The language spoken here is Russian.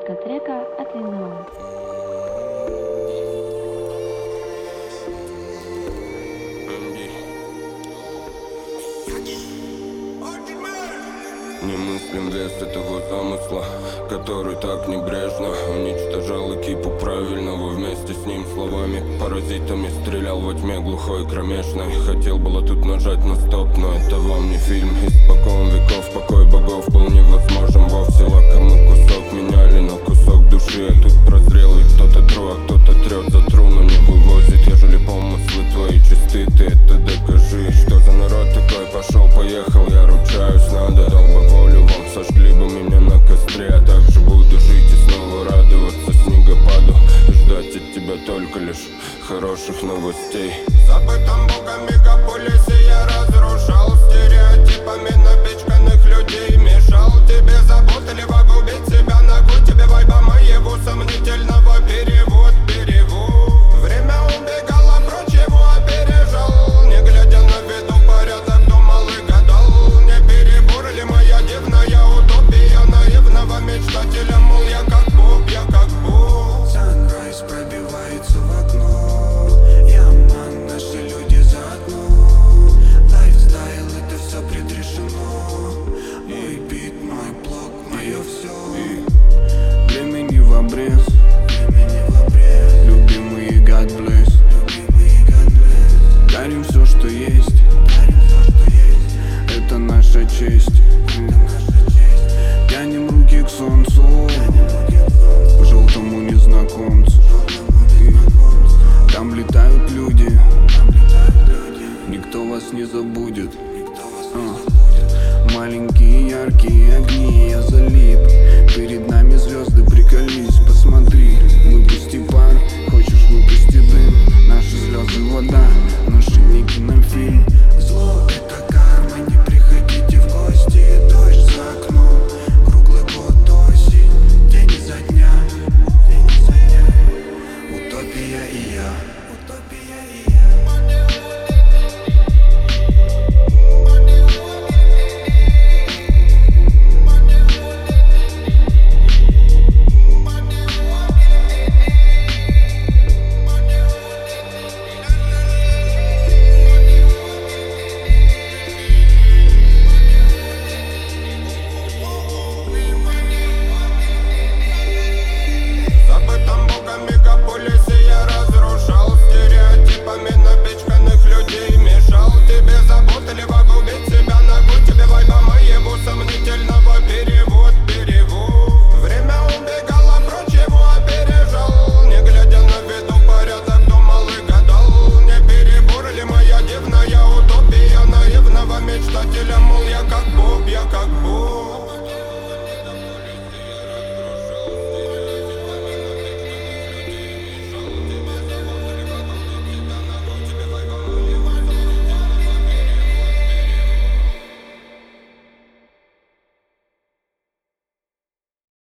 Подборка трека от Линеон. Немыслим вес этого замысла, который так небрежно уничтожал экипу правильного. Вместе с ним словами паразитами стрелял во тьме глухой кромешной. Хотел было тут нажать на стоп, но это вам не фильм. Испокон веков покой богов был невозможен вовсе. Лакомый кусок меняли на кусок души. А тут прозрел и кто-то тру, а кто-то трет за тру, но не вывозит. Ежели помыслы твои чисты, ты это докажи. Что за народ такой? Пошел, поехал, я ручаюсь, надо. Дал бы волю вам, сожгли бы меня на костре. А также буду жить и снова радоваться снегопаду и ждать от тебя только лишь хороших новостей. В забытом богом мегаполисе я разрушал стереотипами